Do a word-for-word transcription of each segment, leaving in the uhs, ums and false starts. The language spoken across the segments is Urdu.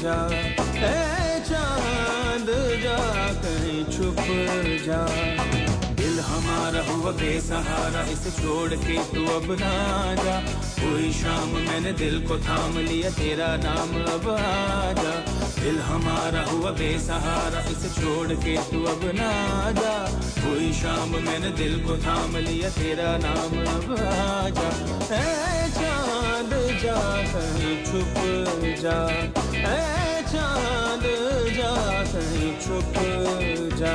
जा, ए चांद जा कहीं छुप जा। दिल हमारा हुआ बेसहारा, इसे छोड़ के तू अब ना जा। कोई शाम मैंने दिल को थाम लिया, तेरा नाम अब आजा। दिल हमारा हुआ बेसहारा, इसे छोड़ के तू अब ना जा। कोई शाम मैंने दिल को थाम लिया, तेरा नाम अब आजा। ऐ चांद जा कहीं छुप जा, ऐ चांद जा कहीं छुप जा।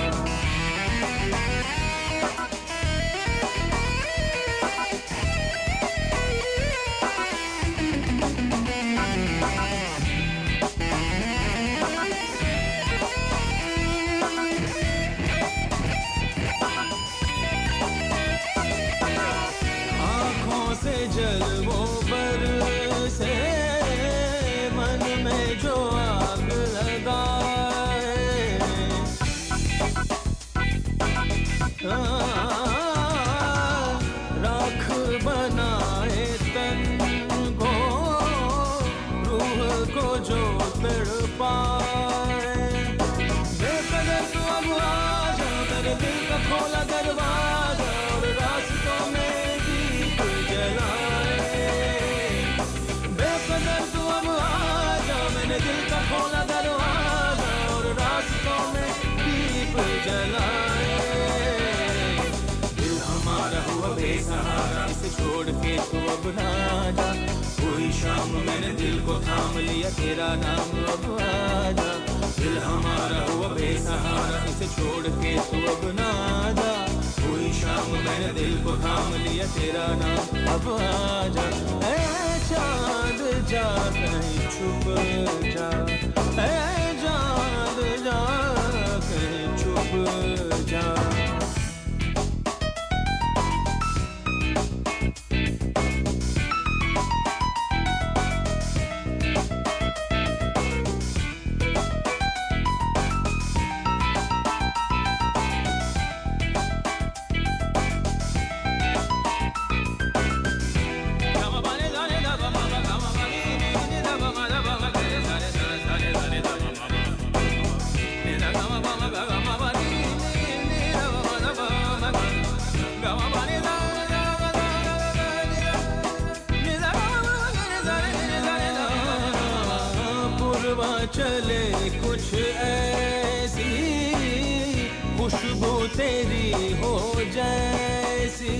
से जलवों पर से मन में जो आग लगाए, राख बनाए तन को, रूह को जो तड़पाए। बेकदर तू अब आजा, मेरे दिल का खोला दरवाजा और रास्तों में जलाए। बेकदर तू अब आजा, मैंने दिल का खोला दरवाजा और रास्तों में दीप जलाए। दिल हमारा हुआ बेसहारा, इसे छोड़ के तू अब ना जा। कोई शाम मैंने दिल को थाम लिया, तेरा नाम अब आजा। दिल हमारा हुआ बेसहारा, इसे छोड़ के तू अब ना जा। कोई शाम मैंने दिल को थाम लिया, तेरा नाम अब आजा। ऐ चांद जा कहीं छुप जा, ऐ चांद जा कहीं छुप जा। चले कुछ ऐसी खुशबू तेरी हो जैसी,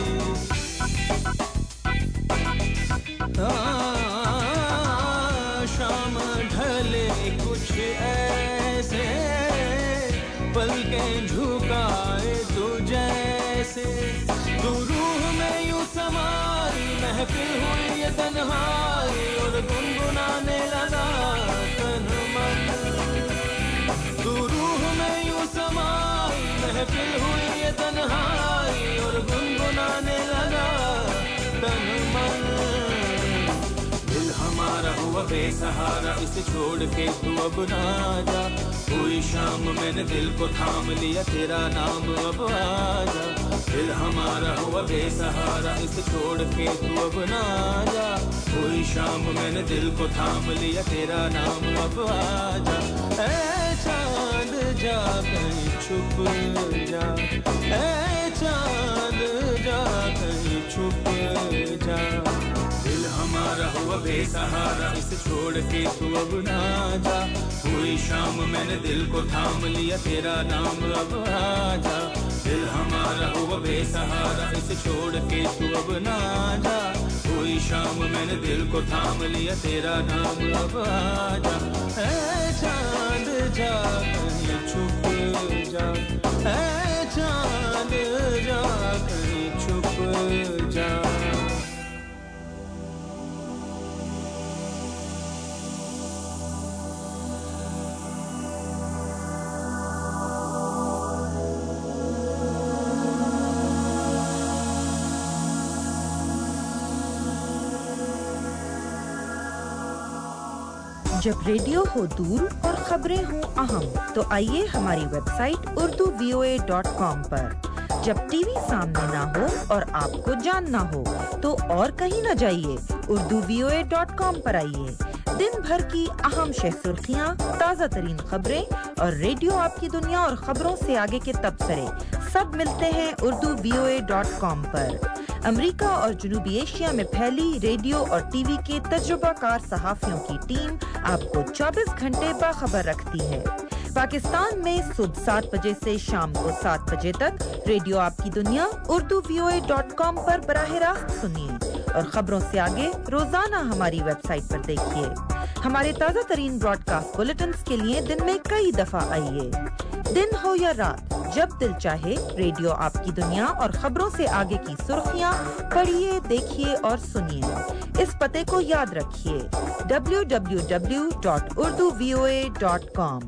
शाम ढले कुछ ऐसे पलकें झुकाए तू जैसे। तू रूह में यूं समाई, महफिल हुई ये तन्हाई और गुनगुनाने लगा तन मन। तू रूह में यूं समाई, महफिल हुई ये तन्हाई और गुनगुनाने लगा तन मन। दिल हमारा हुआ बेसहारा, इसे छोड़ के तू अब ना जा। कोई शाम मैंने दिल को थाम लिया, तेरा नाम अब आजा। दिल हमारा हुआ बेसहारा, इसे छोड़ के तू अब ना जा। कोई शाम मैंने दिल को थाम लिया, तेरा नाम अब आजा। ऐ चांद जा कहीं छुप जा, ऐ चांद जा कहीं छुप जा। दिल हमारा हुआ बेसहारा, इसे छोड़ के तू अब ना जा। कोई शाम मैंने दिल को थाम लिया, तेरा नाम अब आजा। दिल हमारा हुआ बेसहारा, इसे छोड़ के तू अब ना जा। कोई शाम मैंने दिल को थाम लिया, तेरा नाम अब आजा। ऐ चांद जा कहीं छुप जा, ऐ चांद जा कहीं छुप जा। जब रेडियो हो दूर और खबरें हों अहम, तो आइए हमारी website Urdu V O A dot com पर। जब टीवी सामने ना हो और आपको जानना हो, तो और कहीं न जाइए, Urdu V O A dot com पर आइए। दिन भर की अहम शह सुर्खियां, ताज़ा तरीन खबरें और रेडियो आपकी दुनिया और खबरों से आगे के तबसरे सब मिलते हैं Urdu V O A dot com पर। अमेरिका और जनूबी एशिया में फैली रेडियो और टीवी के तजुर्बाकार सहाफ़ियों की टीम आपको चौबीस घंटे बाखबर रखती है। पाकिस्तान में सुबह सात बजे से शाम को सात बजे तक रेडियो आपकी दुनिया Urdu V O A dot com पर बराह रास्त सुनिए और खबरों से आगे रोजाना हमारी वेबसाइट पर देखिए। हमारे ताज़ा तरीन ब्रॉडकास्ट बुलेटिन्स के लिए दिन में कई दफा आइए। दिन हो या रात, जब दिल चाहे रेडियो आपकी दुनिया और खबरों से आगे की सुर्खियां पढ़िए, देखिए और सुनिए। इस पते को याद रखिए, W W W dot Urdu V O A dot com.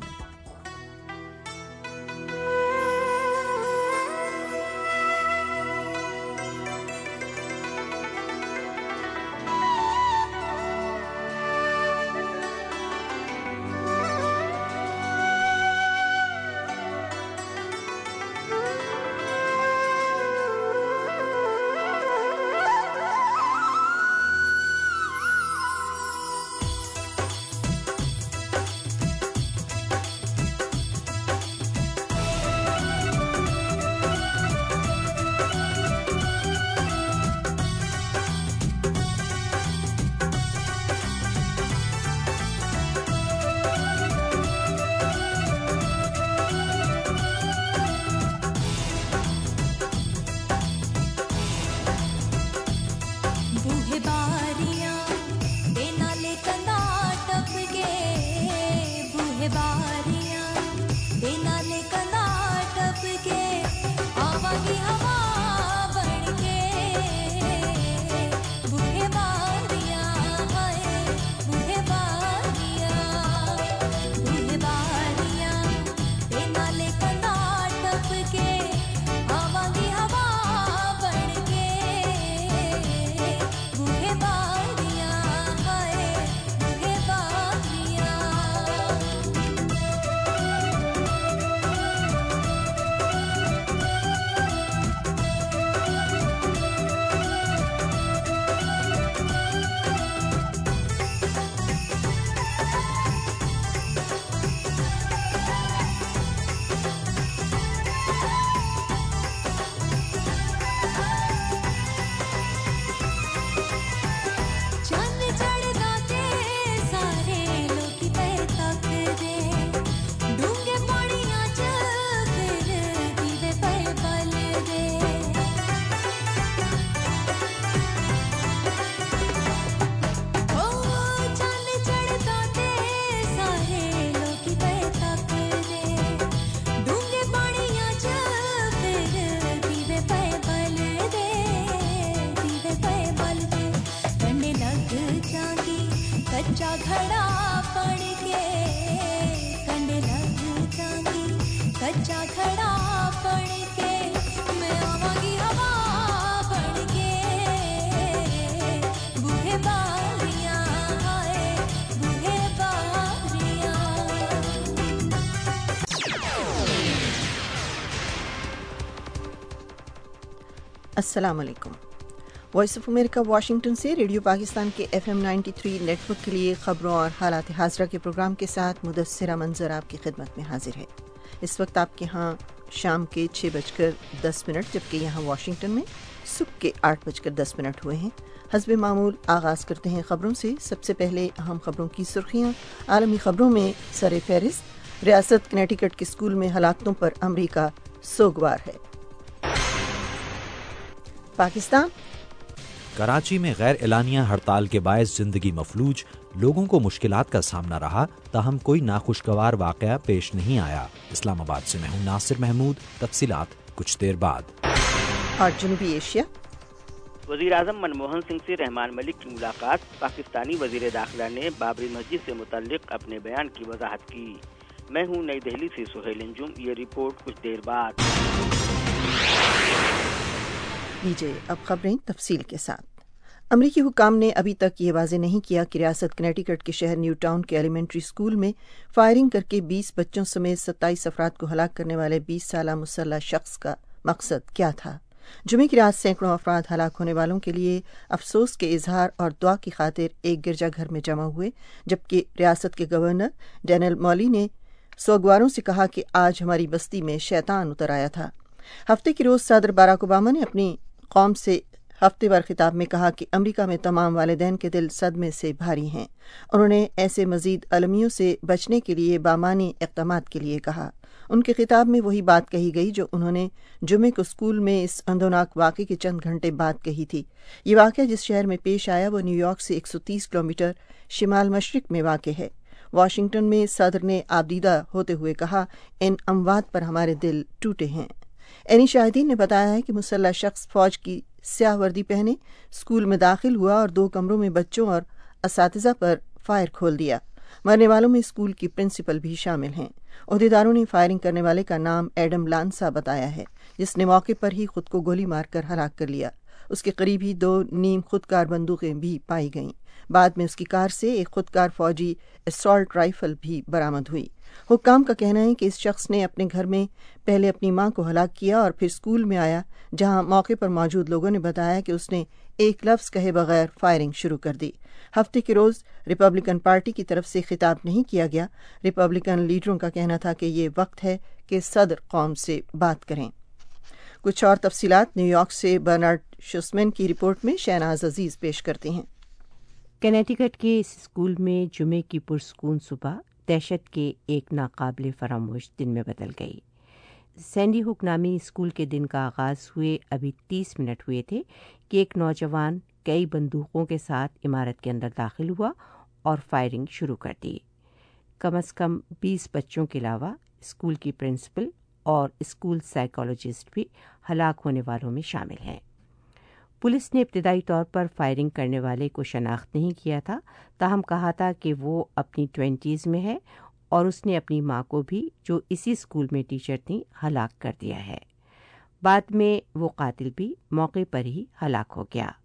अस्सलाम वालेकुम। वॉइस ऑफ अमेरिका वाशिंगटन से रेडियो पाकिस्तान के F M ninety three network के लिए खबरों और हालात हाज़रा के प्रोग्राम के साथ मुदस्सिरा मंजर आपकी खिदमत में हाजिर है। इस वक्त आपके यहाँ शाम के छः बजकर दस मिनट जबकि यहाँ वाशिंगटन में सुबह के आठ बजकर दस मिनट हुए हैं। हस्बे मामूल आगाज़ करते हैं खबरों से। सबसे पहले अहम खबरों की सुर्खियाँ। आलमी खबरों में सर फहरिस्त रियासत कनेटिकट के स्कूल में हलाकतों पर अमरीका सोगवार है। पाकिस्तान कराची में गैर एलानिया हड़ताल के बायस जिंदगी मफलूज, लोगों को मुश्किलात का सामना रहा, ताहम कोई नाखुशगवार वाकया पेश नहीं आया। इस्लामाबाद से मैं हूं नासिर महमूद, तफसीलात कुछ देर बाद। और जनूबी एशिया, वज़ीर आज़म मनमोहन सिंह से रहमान मलिक की मुलाकात। पाकिस्तानी वज़ीर दाखिला ने बाबरी मस्जिद से मुतल्लिक अपने बयान की वजाहत की। मैं हूं नई दिल्ली से सुहेल अंजुम, ये रिपोर्ट कुछ देर बाद। लीजिए अब खबरें तफसील के साथ। अमरीकी हुकाम ने अभी तक ये वाज़ेह नहीं किया कि रियासत कनेटिकट के शहर न्यू टाउन के एलिमेंट्री स्कूल में फायरिंग करके बीस बच्चों समेत सत्ताईस अफराद को हलाक करने वाले बीस साला मुसल्लह शख्स का मकसद क्या था। जुमे की रात सैकड़ों अफराद हलाक होने वालों के लिए अफसोस के इजहार और दुआ की खातिर एक गिरजाघर में जमा हुए, जबकि रियासत के गवर्नर डैनियल मॉली ने सोगवारों से कहा कि आज हमारी बस्ती में शैतान उतर आया था। हफ्ते की रोज सदर बराक ओबामा ने अपनी कौम से हफ्तेवार खिताब में कहा कि अमेरिका में तमाम वालिदैन के दिल सदमे से भारी हैं। उन्होंने ऐसे मजीद अलमियों से बचने के लिए बामानी इक़दामात के लिए कहा। उनके खिताब में वही बात कही गई जो उन्होंने जुमे को स्कूल में इस अंदोनाक वाक़े के चंद घंटे बाद कही थी। ये वाक़या जिस शहर में पेश आया वो न्यूयॉर्क से एक सौ तीस किलोमीटर शिमाल मशरिक में वाक़ है। वाशिंगटन में सदर ने आबदीदा होते हुए कहा, इन अमवात पर हमारे दिल टूटे हैं। एनी शाहिदीन ने बताया है कि मुसल्लह शख्स फौज की स्याह वर्दी पहने स्कूल में दाखिल हुआ और दो कमरों में बच्चों और असातिज़ा पर फायर खोल दिया। मरने वालों में स्कूल की प्रिंसिपल भी शामिल हैं। ओहदेदारों ने फायरिंग करने वाले का नाम एडम लांसा बताया है, जिसने मौके पर ही खुद को गोली मारकर हलाक कर लिया। उसके करीब ही दो नीम खुदकार बंदूकें भी पाई गईं। बाद में उसकी कार से एक खुदकार फौजी असॉल्ट राइफल भी बरामद हुई। हुक्काम का कहना है कि इस शख्स ने अपने घर में पहले अपनी मां को हलाक किया और फिर स्कूल में आया, जहां मौके पर मौजूद लोगों ने बताया कि उसने एक लफ्ज़ कहे बगैर फायरिंग शुरू कर दी। हफ्ते के रोज़ रिपब्लिकन पार्टी की तरफ से खिताब नहीं किया गया। रिपब्लिकन लीडरों का कहना था कि ये वक्त है कि सदर कौम से बात करें। कुछ और तफसीलात न्यूयॉर्क से बर्नार्ड शुस्मैन की रिपोर्ट में शहनाज अजीज पेश करते हैं। कनेटिकट के इस स्कूल में जुमे की पुरसकून सुबह दहशत के एक नाकाबिले फरामोश दिन में बदल गई। सैंडी हुक नामी स्कूल के दिन का आगाज़ हुए अभी तीस मिनट हुए थे कि एक नौजवान कई बंदूकों के साथ इमारत के अंदर दाखिल हुआ और फायरिंग शुरू कर दी। कम अज़ कम बीस बच्चों के अलावा स्कूल की प्रिंसिपल और स्कूल साइकोलॉजिस्ट भी हलाक होने वालों में शामिल हैं। पुलिस ने इब्तदाई तौर पर फायरिंग करने वाले को शनाख्त नहीं किया था, ताहम कहा था कि वो अपनी ट्वेंटीज़ में है और उसने अपनी मां को भी, जो इसी स्कूल में टीचर थीं, हलाक कर दिया है। बाद में वो कातिल भी मौके पर ही हलाक हो गया।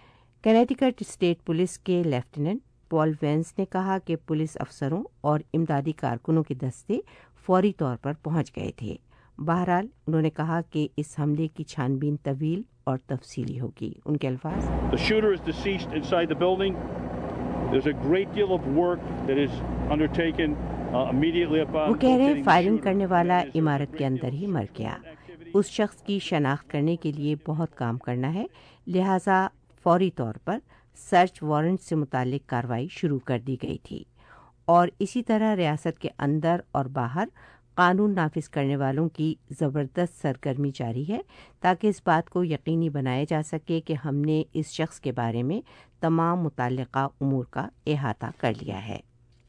कनेटिकट स्टेट पुलिस के लेफ्टिनेंट पॉल वेंस ने कहा कि पुलिस अफसरों और इमदादी कारकुनों के दस्ते फौरी तौर पर पहुंच गए थे। बहरहाल उन्होंने कहा कि इस हमले की छानबीन तवील और तफसीली होगी। उनके अल्फाज, The shooter is deceased inside the building. There's a great deal of work that is undertaken uh, immediately upon. वो कह रहे हैं फायरिंग करने वाला इमारत के अंदर ही मर गया। उस शख्स की शनाख्त करने के लिए बहुत काम करना है, लिहाजा फौरी तौर पर सर्च वारंट से मुतालिक कार्रवाई शुरू कर दी गई थी और इसी तरह रियासत के अंदर और बाहर कानून नाफिज करने वालों की ज़बरदस्त सरगर्मी जारी है ताकि इस बात को यकीनी बनाया जा सके कि हमने इस शख्स के बारे में तमाम मुताल्लिका उमूर का अहाता कर लिया है।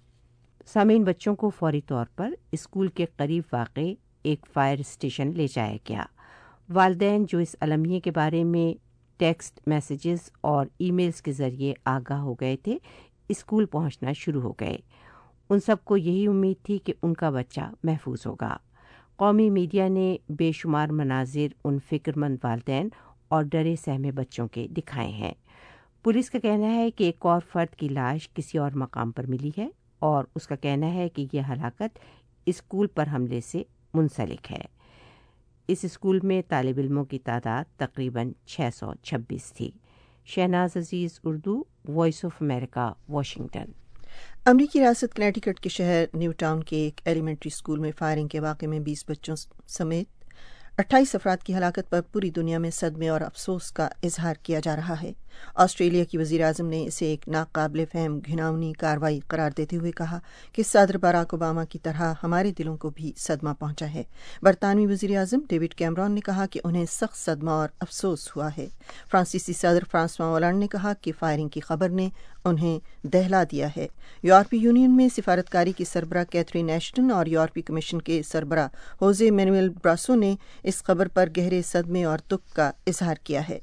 सामीन, बच्चों को फौरी तौर पर स्कूल के करीब वाक़े एक फायर स्टेशन ले जाया गया। वालिदैन जो इस अलमिये के बारे में टेक्स्ट मैसेजेस और ईमेल्स के ज़रिए आगाह हो गए थे, स्कूल पहुंचना शुरू हो गए। उन सबको यही उम्मीद थी कि उनका बच्चा महफूज होगा। कौमी मीडिया ने बेशुमार मनाजिर उन फ़िक्रमंद वालिदैन और डरे सहमे बच्चों के दिखाए हैं। पुलिस का कहना है कि एक और फर्द की लाश किसी और मकाम पर मिली है और उसका कहना है कि यह हलाकत स्कूल पर हमले से मुंसलिक है। इस स्कूल में तालिब इल्मों की तादाद तकरीबन छः सौ छब्बीस थी। Shahnaz Aziz, Urdu, voice of America, Washington. अमरीकी रियासत कनेटिकट के शहर न्यू टाउन के एक एलिमेंट्री स्कूल में फायरिंग के वाक़े में बीस बच्चों समेत अट्ठाईस अफराद की हलाकत पर पूरी दुनिया में सदमे और अफसोस का इजहार किया जा रहा है। ऑस्ट्रेलिया की वज़ीर आज़म ने इसे एक नाकाबिले फ़हम घिनौनी कार्रवाई करार देते हुए कहा कि सदर बराक ओबामा की तरह हमारे दिलों को भी सदमा पहुंचा है। बरतानवी वज़ीर आज़म डेविड कैमरॉन ने कहा कि उन्हें सख्त सदमा और अफसोस हुआ है। फ्रांसीसी सदर फ्रांसवा होलांड ने कहा कि फायरिंग की खबर ने उन्हें दहला दिया है। यूरोपीय यूनियन में सिफारतकारी की सरबराह कैथरीन एश्टन और यूरोपीय कमीशन के सरबराह होजे मैनुएल ब्रासो ने इस खबर पर गहरे सदमे और दुख का इजहार किया है।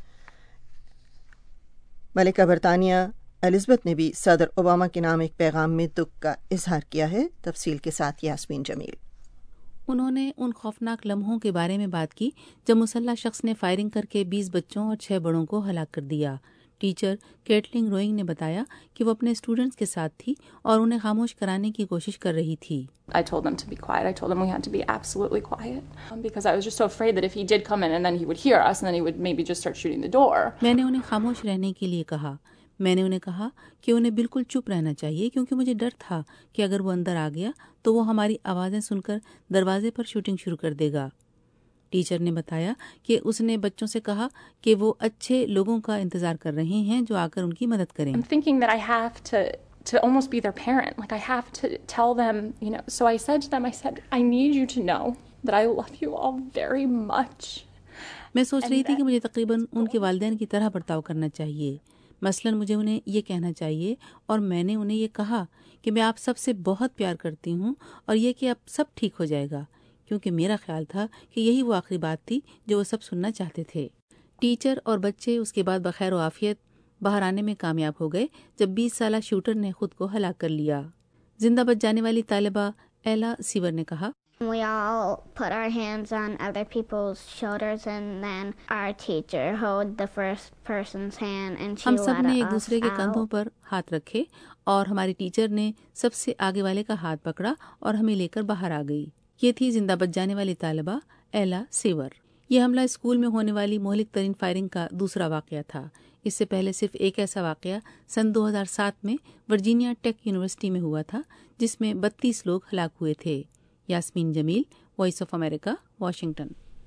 मलिका बरतानिया एलिज़ाबेथ ने भी सदर ओबामा के नाम एक पैगाम में दुख का इजहार किया है। तफसील के साथ यास्मीन जमील। उन्होंने उन खौफनाक लम्हों के बारे में बात की जब मुसल्ला शख्स ने फायरिंग करके बीस बच्चों और छह बड़ों को हलाक कर दिया। ٹیچر کیٹلنگ روئنگ نے بتایا کہ وہ اپنے اسٹوڈنٹس کے ساتھ تھی اور انہیں خاموش کرانے کی کوشش کر رہی تھی. I told them to be quiet. I told them we had to be absolutely quiet um, because I was just so afraid that if he did come in and then he would hear us and then he would maybe just start shooting the door. میں نے انہیں خاموش رہنے کے لیے کہا. میں نے انہیں کہا کہ انہیں بالکل چپ رہنا چاہیے کیونکہ مجھے ڈر تھا کہ اگر وہ اندر آ گیا تو وہ ہماری آوازیں سن کر دروازے پر شوٹنگ شروع کر دے گا. ٹیچر نے بتایا کہ اس نے بچوں سے کہا کہ وہ اچھے لوگوں کا انتظار کر رہے ہیں جو آ کر ان کی مدد کریں. I'm thinking that I have to to almost be their parent. Like I have to tell them, you know. So I said to them, I said, I need you to know that I love you all very much. میں سوچ رہی تھی کہ مجھے تقریباً ان کے والدین کی طرح برتاؤ کرنا چاہیے. مثلاً مجھے انہیں یہ کہنا چاہیے اور میں نے انہیں یہ کہا کہ میں آپ سب سے بہت پیار کرتی ہوں اور یہ کہ اب سب ٹھیک ہو جائے گا، کیونکہ میرا خیال تھا کہ یہی وہ آخری بات تھی جو وہ سب سننا چاہتے تھے. ٹیچر اور بچے اس کے بعد بخیر و عافیت باہر آنے میں کامیاب ہو گئے جب بیس سالہ شوٹر نے خود کو ہلاک کر لیا. زندہ بچ جانے والی طالبہ ایلا سیور نے کہا، We all put our hands on other people's shoulders and then our teacher held the first person's hand and she ہم سب نے let ایک us دوسرے کے کندھوں out. پر ہاتھ رکھے اور ہماری ٹیچر نے سب سے آگے والے کا ہاتھ پکڑا اور ہمیں لے کر باہر آ گئی. یہ تھی زندہ بچ جانے والی طالبہ ایلا سیور. یہ حملہ اسکول میں ہونے والی مہلک ترین فائرنگ کا دوسرا واقعہ تھا. اس سے پہلے صرف ایک ایسا واقعہ سن دو ہزار سات میں ورجینیا ٹیک یونیورسٹی میں ہوا تھا جس میں بتیس لوگ ہلاک ہوئے تھے. Yasmeen Jamil, voice of America, Washington.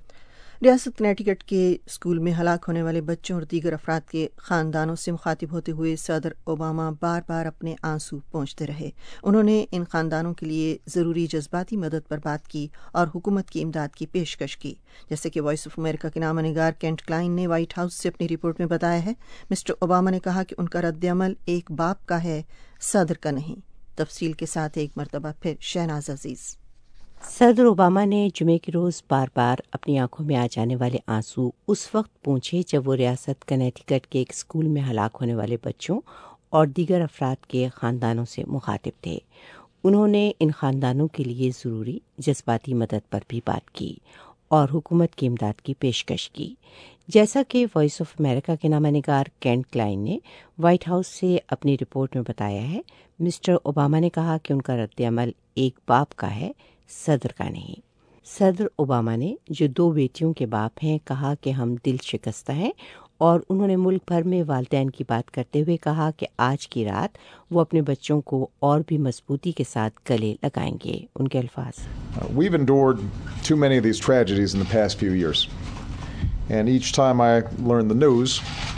ریاست کنیٹیکٹ کے اسکول میں ہلاک ہونے والے بچوں اور دیگر افراد کے خاندانوں سے مخاطب ہوتے ہوئے صدر اوباما بار بار اپنے آنسو پوंچھتے رہے. انہوں نے ان خاندانوں کے لیے ضروری جذباتی مدد پر بات کی اور حکومت کی امداد کی پیشکش کی. جیسے کہ وائس آف امریکہ کے نامہ نگار کینٹ کلائن نے وائٹ ہاؤس سے اپنی رپورٹ میں بتایا ہے، مسٹر اوباما نے کہا کہ ان کا رد عمل ایک باپ کا ہے، صدر کا نہیں. تفصیل کے ساتھ ایک مرتبہ پھر شہناز عزیز. صدر اوباما نے جمعے کے روز بار بار اپنی آنکھوں میں آ جانے والے آنسو اس وقت پونچھے جب وہ ریاست کنیٹیکٹ کے ایک اسکول میں ہلاک ہونے والے بچوں اور دیگر افراد کے خاندانوں سے مخاطب تھے. انہوں نے ان خاندانوں کے لیے ضروری جذباتی مدد پر بھی بات کی اور حکومت کی امداد کی پیشکش کی. جیسا کہ وائس آف امریکہ کے نامہ نگار کینٹ کلائن نے وائٹ ہاؤس سے اپنی رپورٹ میں بتایا ہے، مسٹر اوباما نے کہا کہ ان کا رد عمل ایک باپ کا ہے، صدر کا نہیں. صدر اوباما نے جو دو بیٹیوں کے باپ ہیں کہا کہ ہم دل شکستہ ہیں، اور انہوں نے ملک بھر میں والدین کی بات کرتے ہوئے کہا کہ آج کی رات وہ اپنے بچوں کو اور بھی مضبوطی کے ساتھ گلے لگائیں گے. ان کے الفاظ، We've endured too many of these tragedies in the past few years. And each time I learn the news,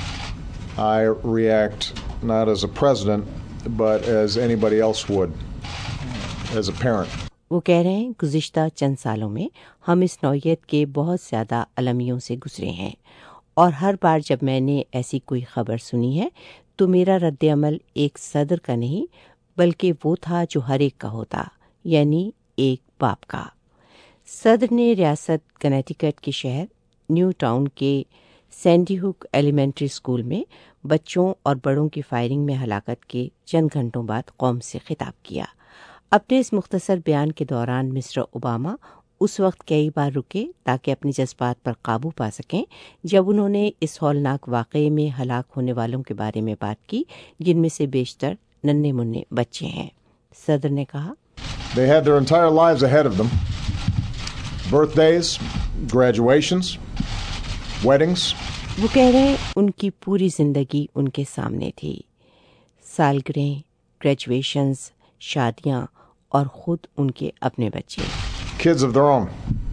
I react not as a president, but as anybody else would, as a parent. وہ کہہ رہے ہیں گزشتہ چند سالوں میں ہم اس نوعیت کے بہت زیادہ المیوں سے گزرے ہیں، اور ہر بار جب میں نے ایسی کوئی خبر سنی ہے تو میرا رد عمل ایک صدر کا نہیں بلکہ وہ تھا جو ہر ایک کا ہوتا، یعنی ایک باپ کا. صدر نے ریاست کنیٹیکٹ کے شہر نیو ٹاؤن کے سینڈی ہوک ایلیمنٹری اسکول میں بچوں اور بڑوں کی فائرنگ میں ہلاکت کے چند گھنٹوں بعد قوم سے خطاب کیا. اپنے اس مختصر بیان کے دوران مسٹر اوباما اس وقت کئی بار رکے تاکہ اپنے جذبات پر قابو پا سکیں جب انہوں نے اس ہولناک واقعے میں ہلاک ہونے والوں کے بارے میں بات کی جن میں سے بیشتر ننھے منھے بچے ہیں. صدر نے کہا، They had their entire lives ahead of them. Birthdays, graduations, weddings. وہ کہہ رہے ہیں ان کی پوری زندگی ان کے سامنے تھی، سالگرہیں، گریجویشنز، شادیاں اور خود ان کے اپنے بچے. Kids of their own.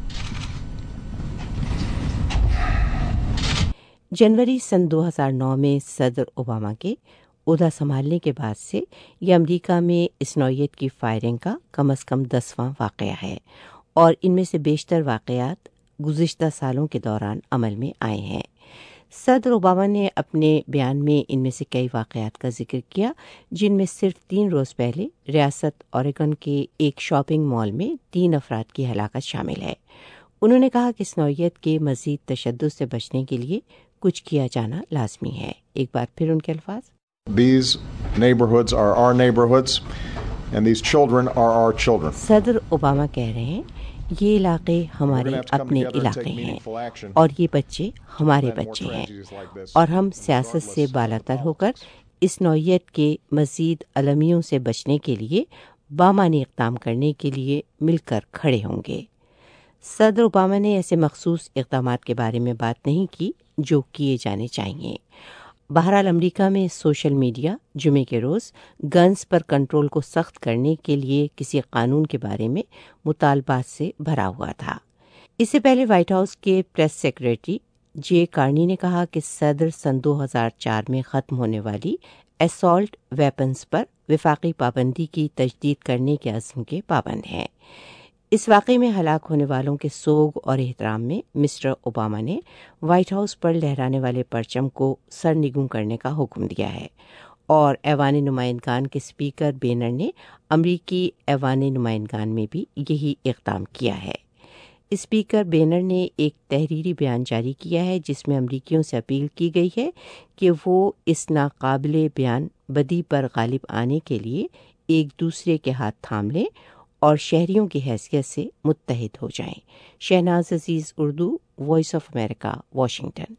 جنوری سن دو ہزار نو میں صدر اوباما کے عہدہ سنبھالنے کے بعد سے یہ امریکہ میں اس نوعیت کی فائرنگ کا کم از کم دسواں واقعہ ہے، اور ان میں سے بیشتر واقعات گزشتہ سالوں کے دوران عمل میں آئے ہیں. صدر اوباما نے اپنے بیان میں ان میں سے کئی واقعات کا ذکر کیا جن میں صرف تین روز پہلے ریاست اوریگن کے ایک شاپنگ مال میں تین افراد کی ہلاکت شامل ہے. انہوں نے کہا کہ اس نوعیت کے مزید تشدد سے بچنے کے لیے کچھ کیا جانا لازمی ہے. ایک بار پھر ان کے الفاظ، These neighborhoods are our neighborhoods and these children are our children. صدر اوباما کہہ رہے ہیں یہ علاقے ہمارے اپنے علاقے ہیں اور یہ بچے ہمارے بچے ہیں، اور ہم سیاست سے بالاتر ہو کر اس نوعیت کے مزید المیوں سے بچنے کے لیے بامعنی اقدام کرنے کے لیے مل کر کھڑے ہوں گے۔ صدر اوباما نے ایسے مخصوص اقدامات کے بارے میں بات نہیں کی جو کیے جانے چاہیے۔ بہرحال امریکہ میں سوشل میڈیا جمعے کے روز گنز پر کنٹرول کو سخت کرنے کے لیے کسی قانون کے بارے میں مطالبات سے بھرا ہوا تھا۔ اس سے پہلے وائٹ ہاؤس کے پریس سیکریٹری جے کارنی نے کہا کہ صدر سن دو ہزار چار میں ختم ہونے والی اسالٹ ویپنز پر وفاقی پابندی کی تجدید کرنے کے عزم کے پابند ہیں۔ اس واقعے میں ہلاک ہونے والوں کے سوگ اور احترام میں مسٹر اوباما نے وائٹ ہاؤس پر لہرانے والے پرچم کو سرنگوں کرنے کا حکم دیا ہے، اور ایوان نمائندگان کے اسپیکر بینر نے امریکی ایوان نمائندگان میں بھی یہی اقدام کیا ہے۔ اسپیکر بینر نے ایک تحریری بیان جاری کیا ہے جس میں امریکیوں سے اپیل کی گئی ہے کہ وہ اس ناقابل بیان بدی پر غالب آنے کے لیے ایک دوسرے کے ہاتھ تھام لیں اور شہریوں کی حیثیت سے متحد ہو جائیں۔ Shahnaz Aziz, Urdu, voice of America, Washington.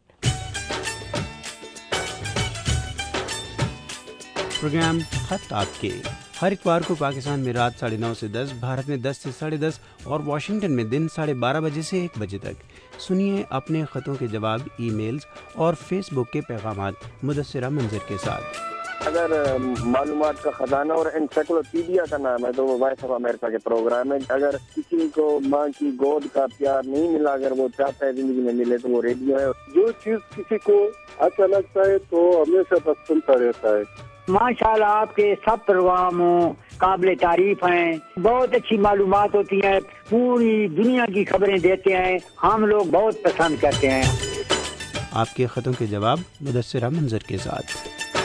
Program خط آپ کے ہر اتوار کو پاکستان میں رات ساڑھے نو سے دس، بھارت میں دس سے ساڑھے دس اور واشنگٹن میں دن ساڑھے بارہ بجے سے ایک بجے تک سنیے اپنے خطوں کے جواب ای میلز اور فیس بک کے پیغامات مدثرہ منظر کے ساتھ۔ اگر معلومات کا خزانہ اور انسائکلوپیڈیا کا نام ہے تو وہ وائس آف امریکہ کے پروگرام ہے۔ اگر کسی کو ماں کی گود کا پیار نہیں ملا، اگر وہ چاہتا ہے زندگی میں ملے، تو وہ ریڈیو ہے۔ جو چیز کسی کو اچھا لگتا ہے تو ہمیشہ بس سنتا رہتا ہے۔ ماشاءاللہ آپ کے سب پروگرام قابل تعریف ہیں، بہت اچھی معلومات ہوتی ہیں، پوری دنیا کی خبریں دیتے ہیں، ہم لوگ بہت پسند کرتے ہیں۔ آپ کے خطوں کے جواب مدثرہ منظر کے ساتھ۔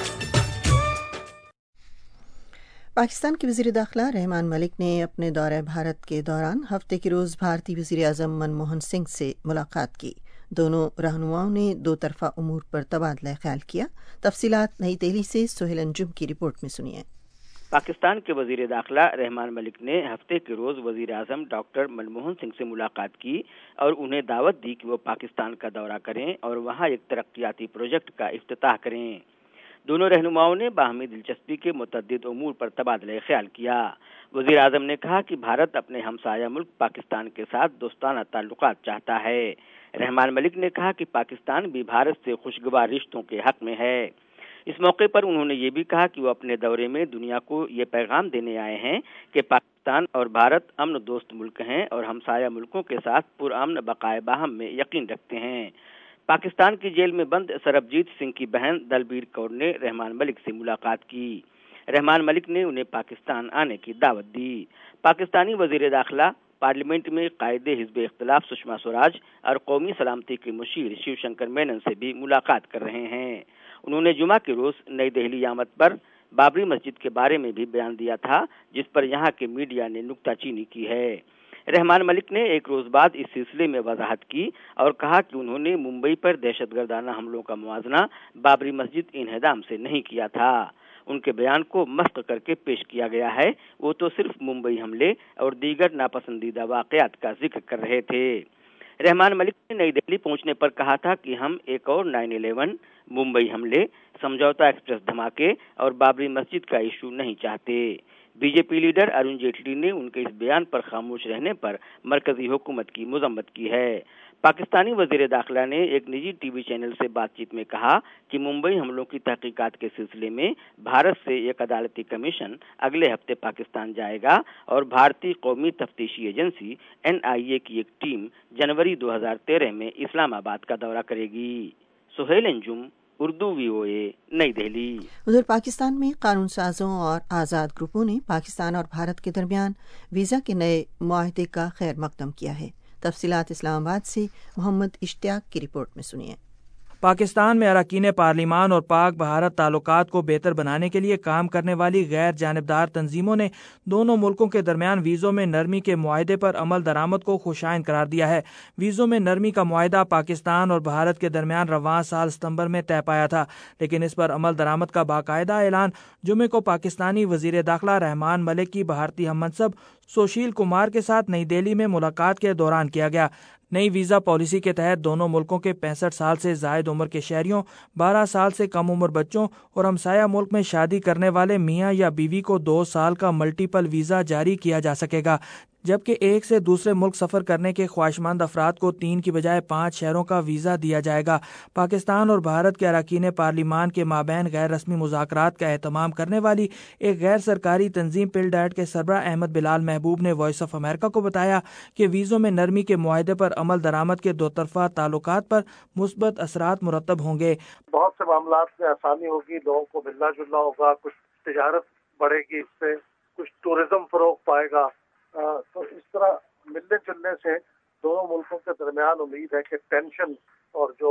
پاکستان کے وزیر داخلہ رحمان ملک نے اپنے دورہ بھارت کے دوران ہفتے کے روز بھارتی وزیر اعظم منموہن سنگھ سے ملاقات کی۔ دونوں رہنماؤں نے دو طرفہ امور پر تبادلہ خیال کیا۔ تفصیلات نئی دہلی سے سہیل انجم کی رپورٹ میں سنیے۔ پاکستان کے وزیر داخلہ رحمان ملک نے ہفتے کے روز وزیر اعظم ڈاکٹر منموہن سنگھ سے ملاقات کی اور انہیں دعوت دی کہ وہ پاکستان کا دورہ کریں اور وہاں ایک ترقیاتی پروجیکٹ کا افتتاح کریں۔ دونوں رہنماؤں نے باہمی دلچسپی کے متعدد امور پر تبادلہ خیال کیا۔ وزیر اعظم نے کہا کہ بھارت اپنے ہمسایہ ملک پاکستان کے ساتھ دوستانہ تعلقات چاہتا ہے۔ رحمان ملک نے کہا کہ پاکستان بھی بھارت سے خوشگوار رشتوں کے حق میں ہے۔ اس موقع پر انہوں نے یہ بھی کہا کہ وہ اپنے دورے میں دنیا کو یہ پیغام دینے آئے ہیں کہ پاکستان اور بھارت امن دوست ملک ہیں اور ہمسایہ ملکوں کے ساتھ پرامن بقائے باہم میں یقین رکھتے ہیں۔ پاکستان کی جیل میں بند سربجیت سنگھ کی بہن دلبیر کور نے رحمان ملک سے ملاقات کی۔ رحمان ملک نے انہیں پاکستان آنے کی دعوت دی۔ پاکستانی وزیر داخلہ پارلیمنٹ میں قائد حزب اختلاف سشما سوراج اور قومی سلامتی کے مشیر شیو شنکر مینن سے بھی ملاقات کر رہے ہیں۔ انہوں نے جمعہ کے روز نئی دہلی آمد پر بابری مسجد کے بارے میں بھی بیان دیا تھا، جس پر یہاں کے میڈیا نے نکتہ چینی کی ہے۔ رحمان ملک نے ایک روز بعد اس سلسلے میں وضاحت کی اور کہا کہ انہوں نے ممبئی پر دہشت گردانہ حملوں کا موازنہ بابری مسجد انہدام سے نہیں کیا تھا۔ ان کے بیان کو مسخ کر کے پیش کیا گیا ہے، وہ تو صرف ممبئی حملے اور دیگر ناپسندیدہ واقعات کا ذکر کر رہے تھے۔ رحمان ملک نے نئی دہلی پہنچنے پر کہا تھا کہ ہم ایک اور نائن الیون، ممبئی حملے، سمجھوتا ایکسپریس دھماکے اور بابری مسجد کا ایشو نہیں چاہتے۔ B J P leader Arun Jaitley نے ان کے اس بیان پر خاموش رہنے پر مرکزی حکومت کی مذمت کی ہے۔ پاکستانی وزیر داخلہ نے ایک نجی ٹی وی چینل سے بات چیت میں کہا کہ ممبئی حملوں کی تحقیقات کے سلسلے میں بھارت سے ایک عدالتی کمیشن اگلے ہفتے پاکستان جائے گا اور بھارتی قومی تفتیشی ایجنسی این آئی اے کی ایک ٹیم جنوری دو ہزار تیرہ میں اسلام آباد کا دورہ کرے گی۔ سہیل انجم، اردو وی او اے، نئی دہلی۔ ادھر پاکستان میں قانون سازوں اور آزاد گروپوں نے پاکستان اور بھارت کے درمیان ویزا کے نئے معاہدے کا خیر مقدم کیا ہے۔ تفصیلات اسلام آباد سے محمد اشتیاق کی رپورٹ میں سنیے۔ پاکستان میں اراکین پارلیمان اور پاک بھارت تعلقات کو بہتر بنانے کے لیے کام کرنے والی غیر جانبدار تنظیموں نے دونوں ملکوں کے درمیان ویزوں میں نرمی کے معاہدے پر عمل درآمد کو خوشائن قرار دیا ہے۔ ویزوں میں نرمی کا معاہدہ پاکستان اور بھارت کے درمیان رواں سال ستمبر میں طے پایا تھا، لیکن اس پر عمل درآمد کا باقاعدہ اعلان جمعے کو پاکستانی وزیر داخلہ رحمان ملک کی بھارتی ہم منصب سوشیل کمار کے ساتھ نئی دہلی میں ملاقات کے دوران کیا گیا۔ نئی ویزا پالیسی کے تحت دونوں ملکوں کے پینسٹھ سال سے زائد عمر کے شہریوں، بارہ سال سے کم عمر بچوں اور ہمسایہ ملک میں شادی کرنے والے میاں یا بیوی کو دو سال کا ملٹیپل ویزا جاری کیا جا سکے گا، جبکہ ایک سے دوسرے ملک سفر کرنے کے خواہشمند افراد کو تین کی بجائے پانچ شہروں کا ویزا دیا جائے گا۔ پاکستان اور بھارت کے اراکین پارلیمان کے مابین غیر رسمی مذاکرات کا اہتمام کرنے والی ایک غیر سرکاری تنظیم پل ڈیٹ کے سربراہ احمد بلال محبوب نے وائس آف امریکہ کو بتایا کہ ویزوں میں نرمی کے معاہدے پر عمل درآمد کے دو طرفہ تعلقات پر مثبت اثرات مرتب ہوں گے۔ بہت سے معاملات میں آسانی ہوگی، لوگوں کو ملنا جلنا ہوگا، کچھ تجارت بڑھے گی، اس سے کچھ ٹورزم فروغ پائے گا، تو اس طرح ملنے جلنے سے دونوں ملکوں کے درمیان امید ہے کہ ٹینشن اور جو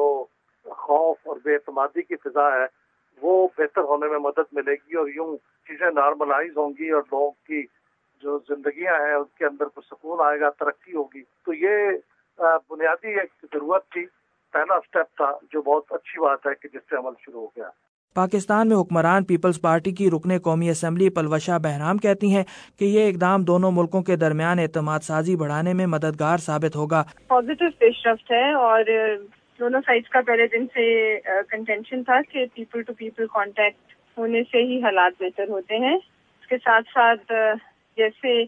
خوف اور بے اعتمادی کی فضا ہے وہ بہتر ہونے میں مدد ملے گی، اور یوں چیزیں نارملائز ہوں گی اور لوگوں کی جو زندگیاں ہیں اس کے اندر کچھ سکون آئے گا، ترقی ہوگی۔ تو یہ بنیادی ایک ضرورت تھی، پہلا سٹیپ تھا، جو بہت اچھی بات ہے کہ جس سے عمل شروع ہو گیا۔ پاکستان میں حکمران پیپلز پارٹی کی رکن قومی اسمبلی پلوشہ بہرام کہتی ہیں کہ یہ اقدام دونوں ملکوں کے درمیان اعتماد سازی بڑھانے میں مددگار ثابت ہوگا۔ پازیٹیو پیش رفت ہے، اور دونوں سائڈز کا پہلے دن سے کنٹینشن تھا کہ پیپل ٹو پیپل کانٹیکٹ ہونے سے ہی حالات بہتر ہوتے ہیں۔ اس کے ساتھ ساتھ جیسے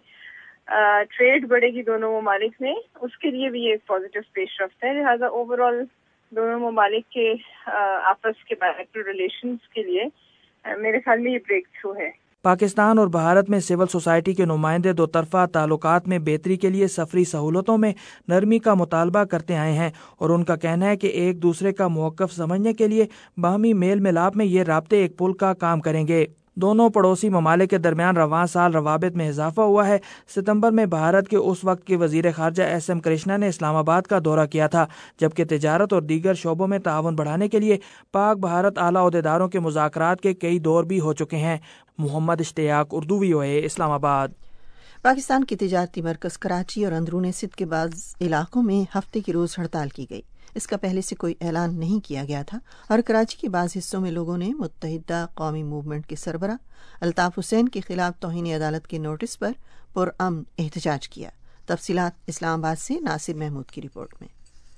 ٹریڈ بڑھے گی دونوں ممالک میں، اس کے لیے بھی یہ ایک پازیٹیو پیش رفت ہے، لہٰذا اوور آل دونوں ممالک کے آپس کے بائلیٹرل ریلیشنز کے لیے میرے خیال میں یہ بریک تھرو ہے۔ پاکستان اور بھارت میں سول سوسائٹی کے نمائندے دو طرفہ تعلقات میں بہتری کے لیے سفری سہولتوں میں نرمی کا مطالبہ کرتے آئے ہیں، اور ان کا کہنا ہے کہ ایک دوسرے کا موقف سمجھنے کے لیے باہمی میل ملاپ میں یہ رابطے ایک پل کا کام کریں گے۔ دونوں پڑوسی ممالک کے درمیان رواں سال روابط میں اضافہ ہوا ہے۔ ستمبر میں بھارت کے اس وقت کے وزیر خارجہ ایس ایم کرشنا نے اسلام آباد کا دورہ کیا تھا، جبکہ تجارت اور دیگر شعبوں میں تعاون بڑھانے کے لیے پاک بھارت اعلیٰ عہدیداروں کے مذاکرات کے کئی دور بھی ہو چکے ہیں۔ محمد اشتیاق، اردو وی او اے، اسلام آباد۔ پاکستان کے تجارتی مرکز کراچی اور اندرون سندھ کے بعض علاقوں میں ہفتے کی روز ہڑتال کی گئی۔ اس کا پہلے سے کوئی اعلان نہیں کیا گیا تھا، اور کراچی کے بعض حصوں میں لوگوں نے متحدہ قومی موومنٹ کے سربراہ الطاف حسین کے خلاف توہین عدالت کے نوٹس پر پرامن احتجاج کیا۔ تفصیلات اسلام آباد سے ناصر محمود کی رپورٹ میں۔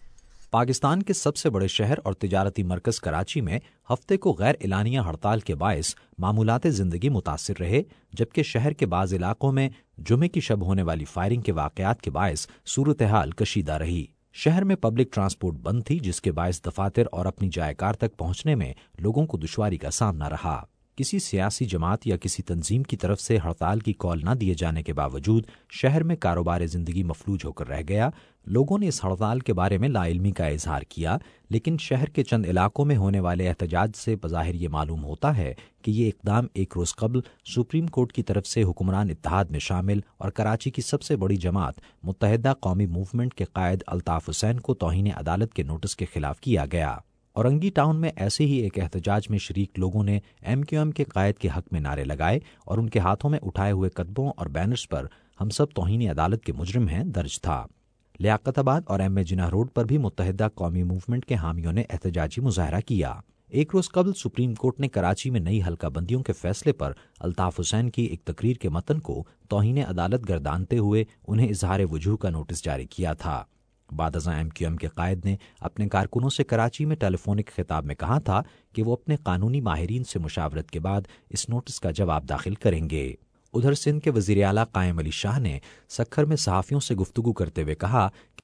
پاکستان کے سب سے بڑے شہر اور تجارتی مرکز کراچی میں ہفتے کو غیر اعلانیہ ہڑتال کے باعث معمولات زندگی متاثر رہے، جبکہ شہر کے بعض علاقوں میں جمعے کی شب ہونے والی فائرنگ کے واقعات کے باعث صورتحال کشیدہ رہی۔ شہر میں پبلک ٹرانسپورٹ بند تھی، جس کے باعث دفاتر اور اپنی جائے کار تک پہنچنے میں لوگوں کو دشواری کا سامنا رہا۔ کسی سیاسی جماعت یا کسی تنظیم کی طرف سے ہڑتال کی کال نہ دیے جانے کے باوجود شہر میں کاروبار زندگی مفلوج ہو کر رہ گیا۔ لوگوں نے اس ہڑتال کے بارے میں لا علمی کا اظہار کیا، لیکن شہر کے چند علاقوں میں ہونے والے احتجاج سے بظاہر یہ معلوم ہوتا ہے کہ یہ اقدام ایک روز قبل سپریم کورٹ کی طرف سے حکمران اتحاد میں شامل اور کراچی کی سب سے بڑی جماعت متحدہ قومی موومنٹ کے قائد الطاف حسین کو توہین عدالت کے نوٹس کے خلاف کیا گیا۔ اورنگی ٹاؤن میں ایسے ہی ایک احتجاج میں شریک لوگوں نے ایم کیو ایم کے قائد کے حق میں نعرے لگائے اور ان کے ہاتھوں میں اٹھائے ہوئے کتبوں اور بینرز پر ہم سب توہین عدالت کے مجرم ہیں درج تھا۔ لیاقت آباد اور ایم اے جناح روڈ پر بھی متحدہ قومی موومنٹ کے حامیوں نے احتجاجی مظاہرہ کیا۔ ایک روز قبل سپریم کورٹ نے کراچی میں نئی حلقہ بندیوں کے فیصلے پر الطاف حسین کی ایک تقریر کے متن کو توہین عدالت گردانتے ہوئے انہیں اظہار وجوہ کا نوٹس جاری کیا تھا۔ بعد ازاں ایم کیو ایم کے قائد نے اپنے کارکنوں سے کراچی میں ٹیلی فونک خطاب میں کہا تھا کہ وہ اپنے قانونی ماہرین سے مشاورت کے بعد اس نوٹس کا جواب داخل کریں گے۔ ادھر سندھ کے وزیر اعلیٰ قائم علی شاہ نے سکھر میں صحافیوں سے گفتگو کرتے ہوئے کہا